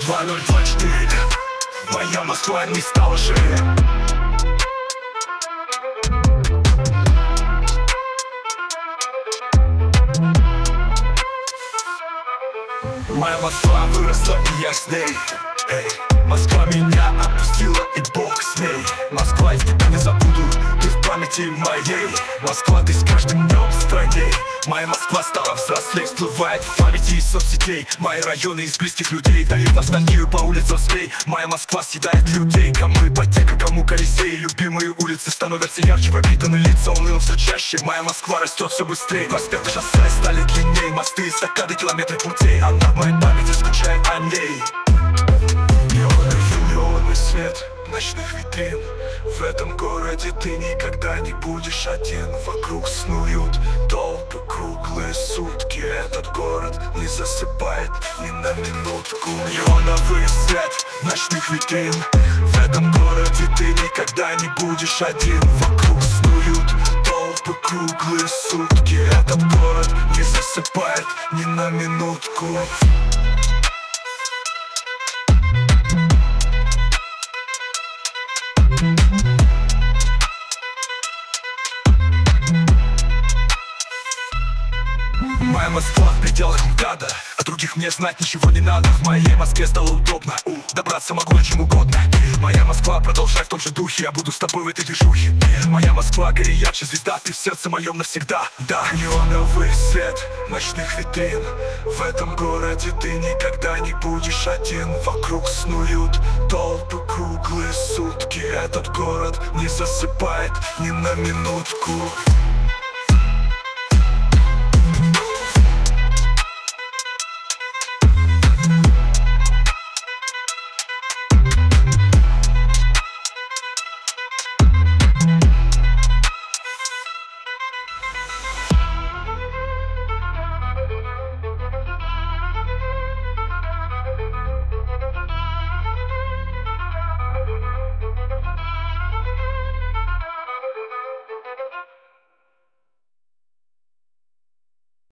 2024. Моя Москва не стала шире. Моя Москва выросла, и я с ней. Эй, Москва меня отпустила, и Бог с ней. Москва, я тебя не забуду, ты в памяти моей. Москва, ты с каждым днем стройней. Моя Москва стала взрослей, всплывает в памяти из соцсетей. Мои районы из близких людей дают ностальгию по улицам злей. Моя Москва съедает людей, кому ипотека, кому Колизей. Любимые улицы становятся ярче, пропитаны лица унылым все чаще. Моя Москва растет все быстрее, проспекты шоссе стали длиннее. Мосты, эстакады, километры путей, она в моей памяти скучает о ней. Миллионный свет ночных витрин. В этом городе ты никогда не будешь один. Вокруг снуют толпы круглые сутки. Этот город не засыпает ни на минутку. Неоновый свет ночных витрин. В этом городе ты никогда не будешь один. Вокруг снуют толпы круглые сутки. Этот город не засыпает ни на минутку. Моя Москва в пределах МКАДа, о других мне знать ничего не надо. В моей Москве стало удобно, добраться могу на чем угодно. Моя Москва, продолжай в том же духе, я буду с тобой в этой движухе. Моя Москва, гори ярче звезда, ты в сердце моем навсегда. Да, неоновый свет ночных витрин. В этом городе ты никогда не будешь один. Вокруг снуют толпы круглые сутки. Этот город не засыпает ни на минутку.